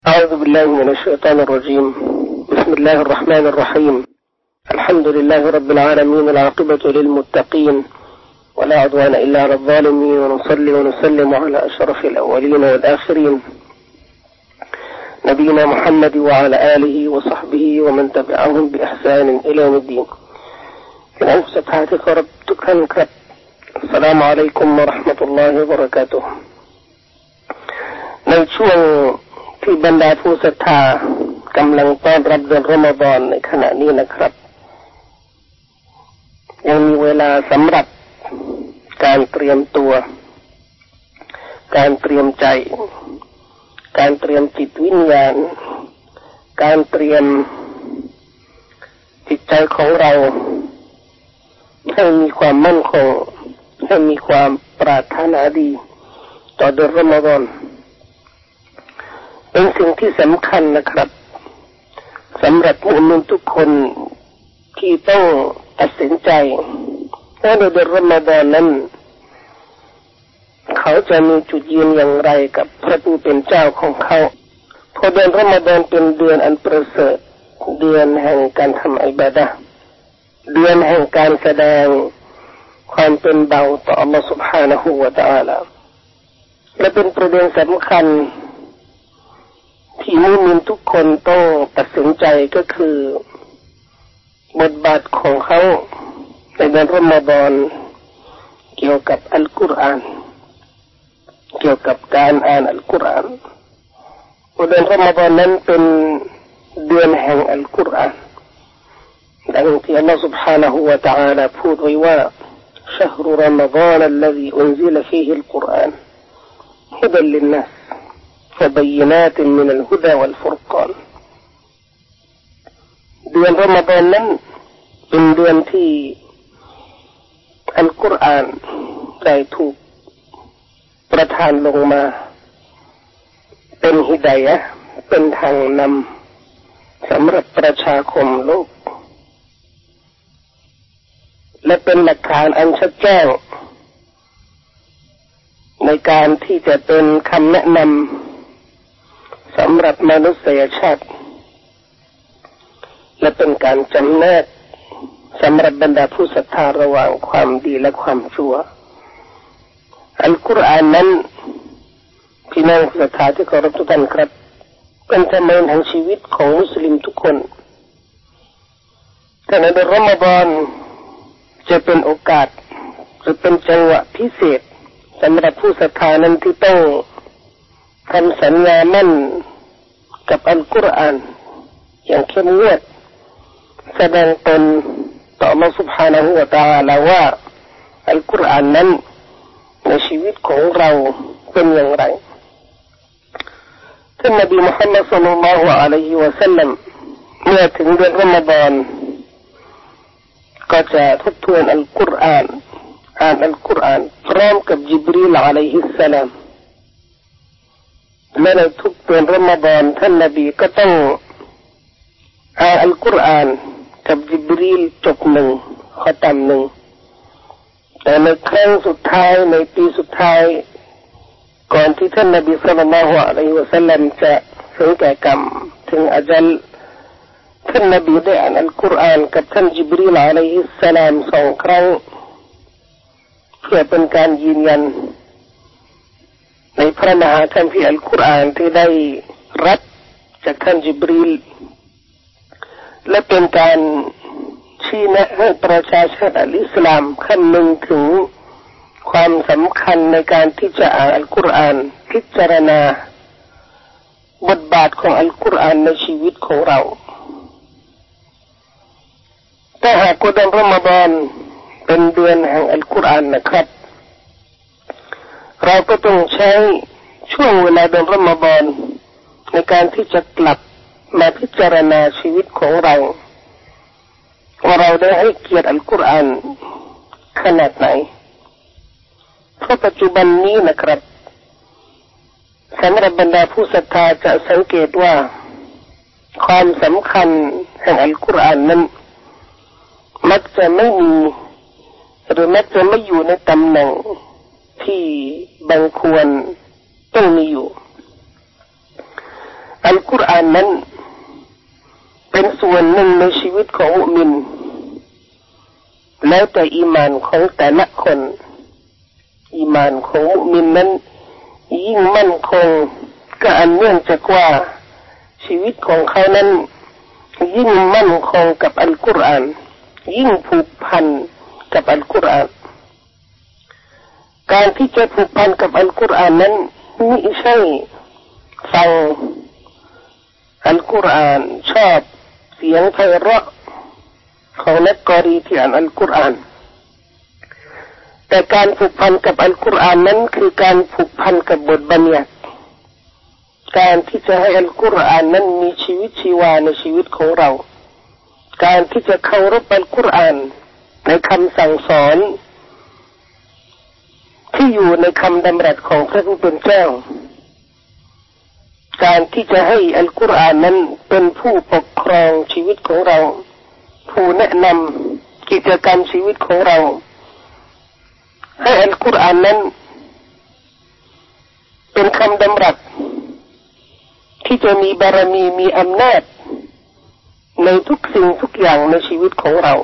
أعوذ بالله من الشيطان الرجيم. بسم الله الرحمن الرحيم. الحمد لله رب العالمين، العاقبة للمتقين ولا عدوان إلا على الظالمين، ونصلي ونسلم على أشرف الأولين والآخرين نبينا محمد وعلى آله وصحبه ومن تبعهم بإحسان إلى يوم الدين. في سبحانك رب تكرمك. السلام عليكم ورحمة الله وبركاته. ในช่วงที่บรรดาผู้ศรัทธากำลังต้อนรับเดือนรอมฎอนในขณะนี้นะครับยังมีเวลาสำหรับการเตรียมตัวการเตรียมใจการเตรียมจิตวิญญาณการเตรียมจิตใจของเราให้มีความมั่นคงให้มีความปรารถนาดีต่อเดือนรอมฎอนเป็นสิ่งที่สำคัญนะครับสำหรับมุสลิมทุกคนที่ต้องตัดสินใจว่าในเดือนรอมฎอนนั้นเขาจะมีจุดยืนอย่างไรกับพระผู้เป็นเจ้าของเขาเพราะเดือนรอมฎอนเป็นเดือนอันประเสริฐเดือนแห่งการทำอิบาดะห์เดือนแห่งการแสดงความเป็นเบาต่ออัลลอฮฺ سبحانه และ تعالى และเป็นประเด็นสำคัญที่มุสลิมทุกคนต้องตัดสินใจก็คือบทบาทของเขาในเดือนรอมฎอนเกี่ยวกับอัลกุรอานเกี่ยวกับการอ่านอัลกุรอานเดือนรอมฎอนนั้นเป็นเดือนแห่งอัลกุรอานดังที่อัลลอฮฺ سبحانه และ تعالى พูดไว้ว่า شهر رمضان الذي أنزل فيه القرآن هدى للناس وبينات من الهدى والفرقان เดือนรอมฎอนนั้นเป็นเดือนที่อัลกุรอานได้ถูกประทานลงมาเป็นฮิดายะห์เป็นทางนำสำหรับประชาคมโลกและเป็นหลักฐานอันชัดแจ้งในการที่จะเป็นคำแนะนำสำหรับมนุษยชาติและเป็นการจำแนกสำหรับบรรดาผู้ศรัทธาระหว่างความดีและความชั่วอัลกุรอานนั้นพี่น้องศรัทธาที่เคารพทุกท่านครับเป็นธรรมเนียมแห่งชีวิตของมุสลิมทุกคนแต่ในเดือนรอมฎอนจะเป็นโอกาสจะเป็นจังหวะพิเศษสำหรับผู้ศรัทธานั้นที่ต้องทำสัญญามั่นกับอัลกุรอานอย่างเข้มงวดแสดงตนต่ออัลลอฮฺ سبحانه และ تعالى ว่าอัลกุรอานนั้นในชีวิตของเราเป็นอย่างไรท่านนบีมุฮัมมัดศ็อลลัลลอฮุอะลัยฮิวะซัลลัมเมื่อถึงเดือนรอมฎอนก็จะทบทวนอัลกุรอานอ่านอัลกุรอานพร้อมกับญิบรีลอะลัยฮิสสลามและในทุกเดือนรอมฎอนท่านนบีก็ต้องอ่านอัลกุรอานกับญิบรีลจบหนึ่งขอตามหนึ่งแต่ในครั้งสุดท้ายในปีสุดท้ายก่อนที่ท่านนบีศ็อลลัลลอฮุอะลัยฮิวะซัลลัมจะถึงแก่กรรมถึงอาจัลท่านนบีได้อ่านอัลกุรอานกับท่านญิบรีลอะลัยฮิสสลามสองครั้งเพื่อเป็นการยืนยันในพระมหาคัมภีร์อัลกุรอานที่ได้รับจากท่านญิบรีลและเป็นการชี้แนะให้ประชาชนอิสลามคำนึงถึงความสำคัญในการที่จะอ่านอัลกุรอานพิจารณาบทบาทของอัลกุรอานในชีวิตของเราถ้าหากว่าเดือนรอมฎอนเป็นเดือนแห่งอัลกุรอานนะครับเราก็ต้องใช้ช่วงเวลาเดือนรอมฎอนในการที่จะกลับมาพิจารณาชีวิตของเราว่าเราได้ให้เกียรติอัลกุรอานขนาดไหนเพราะปัจจุบันนี้นะครับสำหรับบรรดาผู้ศรัทธาจะสังเกตว่าความสำคัญแห่งอัลกุรอานนั้นมักจะไม่มีหรือมักจะไม่อยู่ในตำแหน่งที่บังควรต้องมีอยู่อัลกุรอานนั้นเป็นส่วนหนึ่งในชีวิตของมุมินแล้วแต่อีหม่านของแต่ละคนอีหม่านของมุมินนั้นยิ่งมั่นคงก็อันเนื่องจากว่าชีวิตของเขานั้นยิ่งมั่นคงกับอัลกุรอานยิ่งผูกพันกับอัลกุรอานการที่จะผูกพันกับอัลกุรอานนั้นไม่ใช่ฟังอัลกุรอานชอบเสียงไพเราะของนักกอรีที่อ่านอัลกุรอานแต่การผูกพันกับอัลกุรอานนั้นคือการผูกพันกับบทบัญญัติการที่จะให้อัลกุรอานนั้นมีชีวิตชีวาในชีวิตของเราการที่จะเคารพอัลกุรอานในคำสั่งสอนที่อยู่ในคำดำรัสของพระผู้เป็นเจ้าการที่จะให้อัลกุรอานนั้นเป็นผู้ปกครองชีวิตของเราผู้แนะนำกิจกรรมชีวิตของเราให้อัลกุรอานนั้นเป็นคำดำรัสที่จะมีบารมีมีอำนาจในทุกสิ่งทุกอย่างในชีวิตของเรา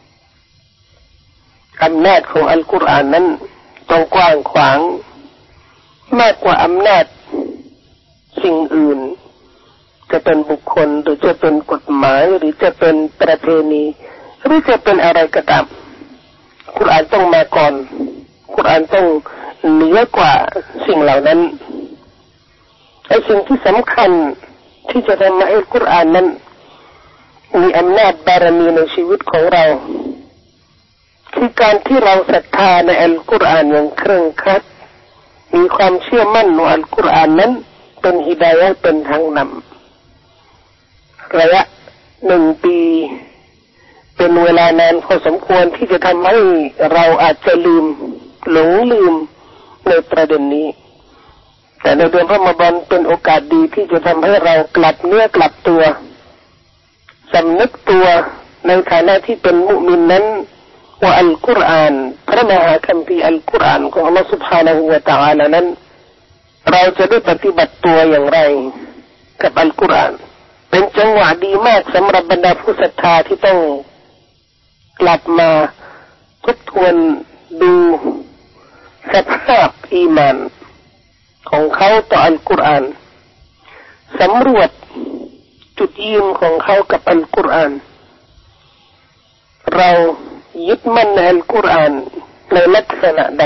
อำนาจของอัลกุรอานนั้นต้องกว้างขวางมากกว่าอำนาจสิ่งอื่นจะเป็นบุคคลหรือจะเป็นกฎหมายหรือจะเป็นประเพณีหรือจะเป็นอะไรก็ตามกุรอานต้องมาก่อนกุรอานต้องเหนือกว่าสิ่งเหล่านั้นไอ้สิ่งที่สำคัญที่จะทำให้กุรอานนั้นมีอำนาจบารมีในชีวิตของเราคือการที่เราศรัทธาในอัลกุรอานอย่างเคร่งครัดมีความเชื่อมั่นว่าอัลกุรอานนั้นเป็นฮิดายะห์เป็นทางนำระยะ1 ปีเป็นเวลานานพอสมควรที่จะทำให้เราอาจจะหลงลืมในประเด็นนี้แต่ในเดือนรอมฎอนเป็นโอกาสดีที่จะทำให้เรากลับเนื้อกลับตัวสำนึกตัวในฐานะที่เป็นมุมินนั้นว่าอัลกุรอานพระมหาคัมภีร์อัลกุรอานของอัลลอฮฺ سبحانه และ تعالى นั้นเราจะได้ปฏิบัติตัวอย่างไรกับอัลกุรอานเป็นจังหวะดีมากสำหรับบรรดาผู้ศรัทธาที่ต้องกลับมาทบทวนดูสภาพอีหม่านของเขาต่ออัลกุรอานสำรวจจุดยืนของเขากับอัลกุรอานเรายึดมั่นในอัลกุรอานในลักษณะใด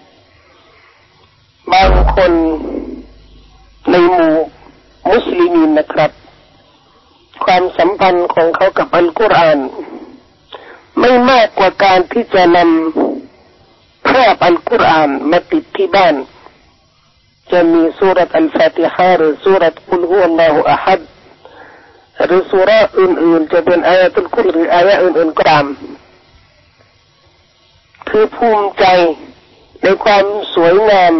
บางคนในหมู่มุสลิมีนนะครับความสัมพันธ์ของเขากับอัลกุรอานไม่มากกว่าการที่จะนำภาพอัลกุรอานมาติดที่บ้านจะมีซูเราะห์อัลฟาติฮะห์หรือซูเราะห์กุลฮุวัลลอฮุอะฮัดหรือซูเราะห์อื่นๆจะเป็นอายะตุลกุรหรืออายะอื่นๆก็ตามคือภูมิใจในความสวยงาม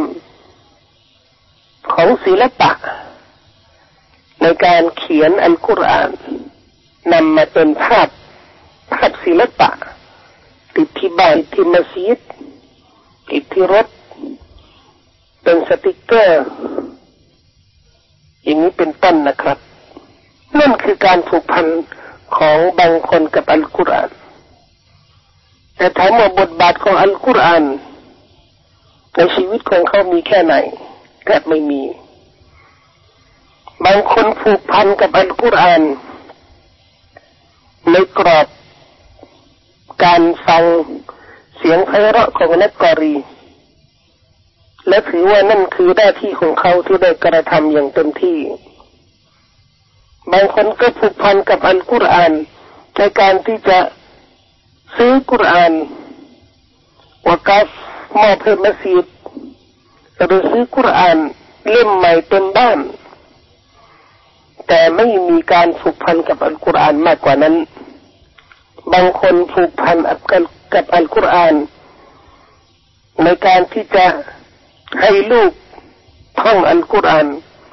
ของศิลปะในการเขียนอัลกุรอานนำมาเป็นภาพศิลปะติดที่บ้านที่มัสยิดติดที่รถเป็นสติกเกอร์อย่างนี้เป็นต้นนะครับนั่นคือการผูกพันของบางคนกับอัลกุรอานแต่ถามว่าบทบาทของอัลกุรอานในชีวิตของเขามีแค่ไหนก็ไม่มีบางคนผูกพันกับอัลกุรอานในกรอบการฟังเสียงไพเราะของนักกอรีและถือว่านั่นคือหน้าที่ของเขาที่ได้กระทำอย่างเต็มที่บางคนก็ผูกพันกับอัลกุรอานในการที่จะซื้อกุรอานวะกัฟมอบให้มัสยิดหรือซื้อกุรอานเล่มใหม่เต็มบ้านแต่ไม่มีการผูกพันกับอัลกุรอานมากกว่านั้นบางคนผูกพันกับอัลกุรอานในการที่จะให้ลูกท่องอัลกุรอาน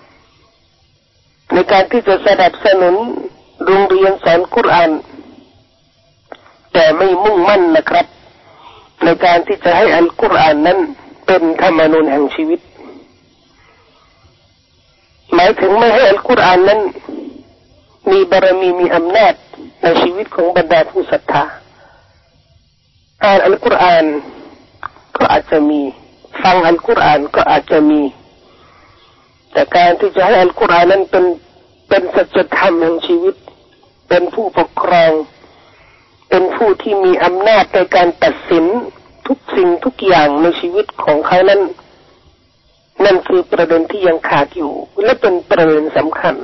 ในการที่จะสนับสนุนโรงเรียนสอนกุรอานแต่ไม่มุ่งมั่นนะครับในการที่จะให้อัลกุรอานนั้นเป็นธรรมนูญแห่งชีวิตหมายถึงไม่ให้อัลกุรอานนั้นมีบารมีมีอำนาจในชีวิตของบรรดาผู้ศรัทธาอ่านอัลกุรอานก็อาจจะมีฟังอัลกุรอานก็อาจจะมีแต่การที่จะให้อัลกุรอานนั้นเป็นสัจธรรมแห่งชีวิตเป็นผู้ปกครองเป็นผู้ที่มีอำนาจในการตัดสินทุกสิ่งทุกอย่างในชีวิตของเขานั้นนั่นคือประเด็นที่ยังขาดอยู่และเป็นประเด็นสำคัญ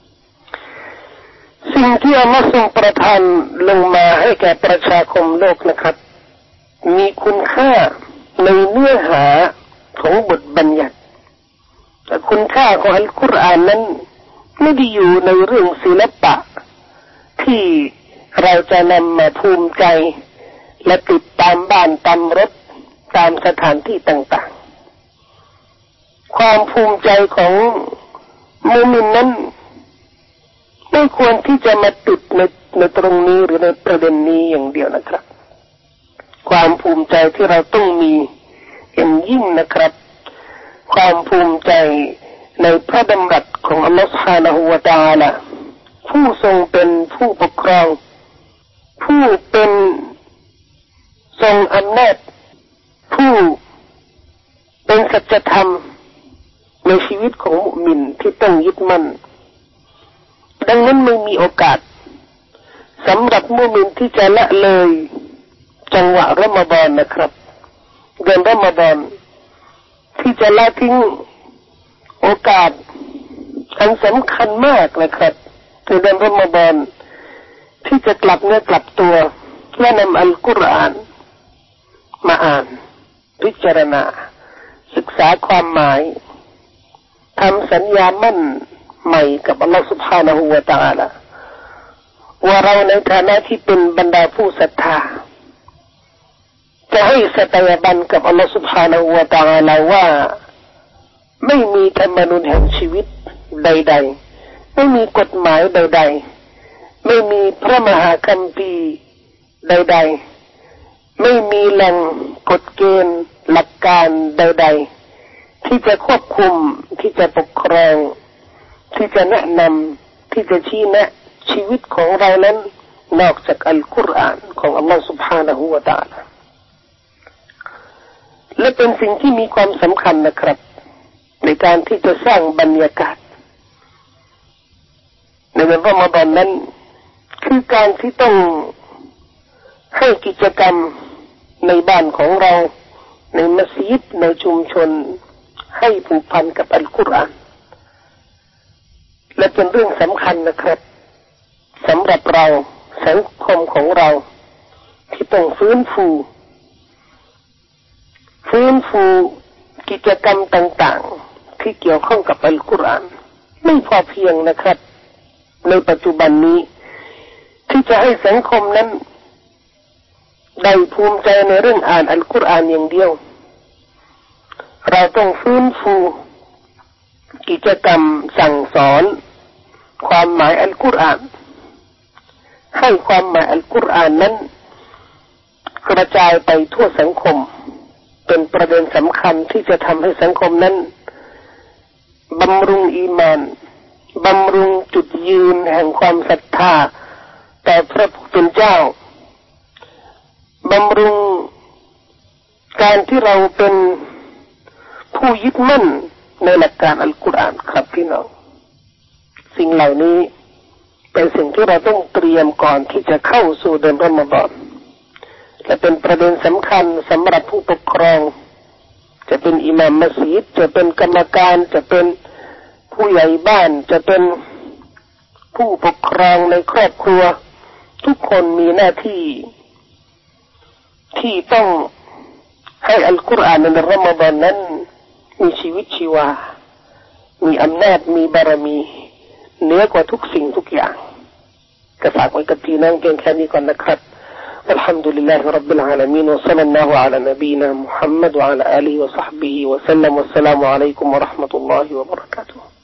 สิ่งที่อัลลอฮฺทรงประทานลงมาให้แก่ประชาคมโลกนะครับมีคุณค่าในเนื้อหาของบทบัญญัติแต่คุณค่าของอัลกุรอานนั้นไม่ได้อยู่ในเรื่องศิลปะที่เราจะนำมาภูมิใจและติดตามบ้านตามรถตามสถานที่ต่างๆความภูมิใจของมุมินนั้นไม่ควรที่จะมาติดในตรงนี้หรือในประเด็นนี้อย่างเดียวนะครับความภูมิใจที่เราต้องมีอย่างยิ่งนะครับความภูมิใจในพระดำรัสของอัลลอฮฺ سبحانه และ تعالى ผู้ทรงเป็นผู้ปกครองผู้เป็นทรงอำนาจผู้เป็นสัจธรรมในชีวิตของมุมินที่ต้องยึดมั่นดังนั้นไม่มีโอกาสสำหรับมุมินที่จะละเลยจังหวะรอมฎอนนะครับเดือนรอมฎอนที่จะละทิ้งโอกาสอันสำคัญมากนะครับในเดือนรอมฎอนที่จะกลับเนื้อกลับตัวและนำอัลกุรอานมาอ่านพิจารณาศึกษาความหมายทำสัญญามั่นใหม่กับอัลลอฮฺ سبحانه และ تعالى ว่าเราในฐานะที่เป็นบรรดาผู้ศรัทธาจะให้สัตยาบันกับอัลลอฮฺ سبحانه และ تعالى ว่าไม่มีธรรมนูญแห่งชีวิตใดๆไม่มีกฎหมายใดๆไม่มีพระมหาคัมภีร์ใดๆไม่มีแหล่งกฎเกณฑ์หลักการใดๆที่จะควบคุมที่จะปกครองที่จะแนะนำที่จะชี้แนะชีวิตของเรานั้นนอกจากอัลกุรอานของอัลลอฮฺ سبحانه และ تعالى และเป็นสิ่งที่มีความสำคัญนะครับในการที่จะสร้างบรรยากาศในวันรอมฎอนนั้นคือการที่ต้องให้กิจกรรมในบ้านของเราในมัสยิดในชุมชนให้ผูกพันกับอัลกุรอานและเป็นเรื่องสำคัญนะครับสำหรับเราสังคมของเราที่ต้องฟื้นฟูกิจกรรมต่างๆที่เกี่ยวข้องกับอัลกุรอานไม่พอเพียงนะครับในปัจจุบันนี้ที่จะให้สังคมนั้นได้ภูมิใจในเรื่องอ่านอัลกุรอานอย่างเดียวเราต้องฟื้นฟูกิจกรรมสั่งสอนความหมายอัลกุรอานให้ความหมายอัลกุรอานนั้นกระจายไปทั่วสังคมเป็นประเด็นสำคัญที่จะทำให้สังคมนั้นบำรุงอีมานบำรุงจุดยืนแห่งความศรัทธาต่อพระผู้เป็นเจ้าบำรุงการที่เราเป็นผู้ยึดมั่นในหลักการอัลกุรอานครับพี่น้องสิ่งเหล่านี้เป็นสิ่งที่เราต้องเตรียมก่อนที่จะเข้าสู่เดือนรอมฎอนและเป็นประเด็นสำคัญสำหรับผู้ปกครองจะเป็นอิหม่ามมัสยิดจะเป็นกรรมการจะเป็นผู้ใหญ่บ้านจะเป็นผู้ปกครองในครอบครัวทุกคนมีหน้าที่ที่ต้องให้อัลกุรอานในรอมฎอนนั้นมีชีวิตชีวามีอำนาจมีบารมีเหนือกว่าทุกสิ่งทุกอย่างก็ฝากไว้กับพี่น้องเพียงแค่นี้ก่อนนะครับالحمد لله رب العالمين وصلى الله على نبينا محمد وعلى آله وصحبه وسلم والسلام عليكم ورحمة الله وبركاته